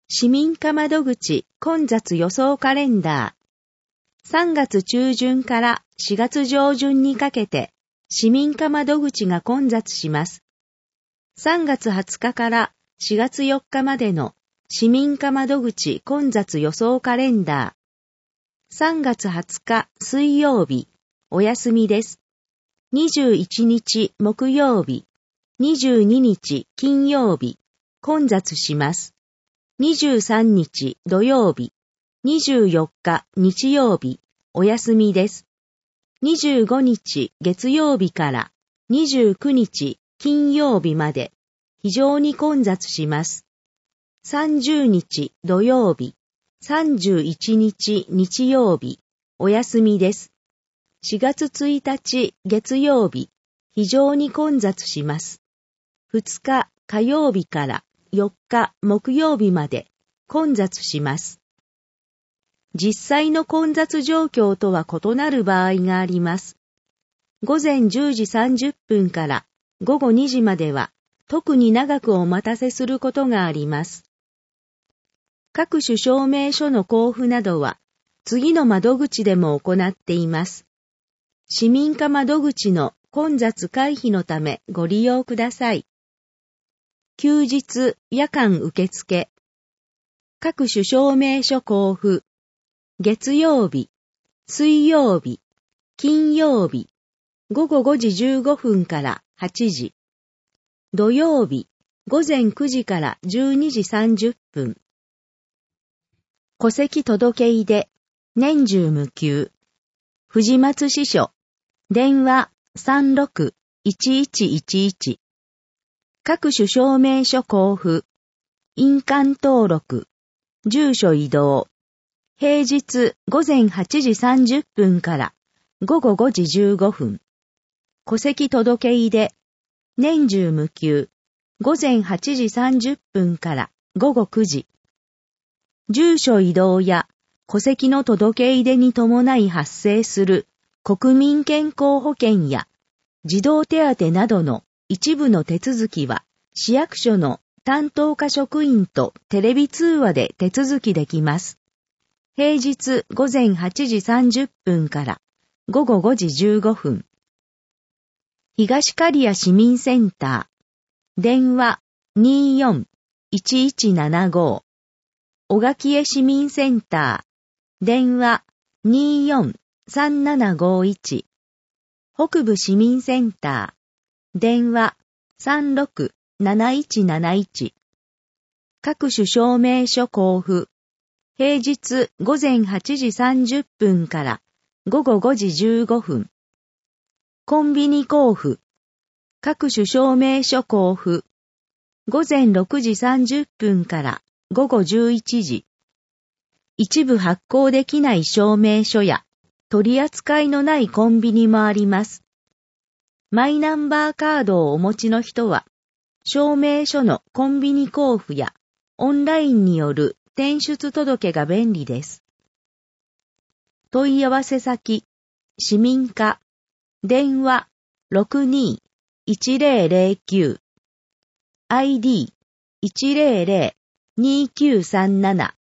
市民課窓口混雑予想カレンダー。3月中旬から4月上旬にかけて市民課窓口が混雑します。3月20日から4月4日までの市民課窓口混雑予想カレンダー。3月20日水曜日、お休みです。21日木曜日、22日金曜日、混雑します。23日土曜日、24日日曜日、お休みです。25日月曜日から29日金曜日まで非常に混雑します。30日土曜日、31日日曜日、お休みです。4月1日月曜日、非常に混雑します。2日火曜日から4日木曜日まで混雑します。実際の混雑状況とは異なる場合があります。午前10時30分から午後2時までは特に長くお待たせすることがあります。各種証明書の交付などは次の窓口でも行っています。市民課窓口の混雑回避のためご利用ください。休日、夜間受付。各種証明書交付。月曜日、水曜日、金曜日、午後5時15分から8時。土曜日、午前9時から12時30分。戸籍届出、年中無休。藤松支所。電話36-1111。各種証明書交付。印鑑登録。住所移動。平日午前8時30分から午後5時15分。戸籍届出。年中無休。午前8時30分から午後9時。住所移動や戸籍の届出に伴い発生する国民健康保険や児童手当などの一部の手続きは市役所の担当課職員とテレビ通話で手続きできます。平日午前8時30分から午後5時15分。東刈谷市民センター。電話24-1175。小垣江市民センター。電話24-3751。北部市民センター。電話36-7171。各種証明書交付。平日午前8時30分から午後5時15分。コンビニ交付。各種証明書交付。午前6時30分から午後11時。一部発行できない証明書や取り扱いのないコンビニもあります。マイナンバーカードをお持ちの人は、証明書のコンビニ交付やオンラインによる転出届が便利です。問い合わせ先、市民課、電話62-1009、ID100-2937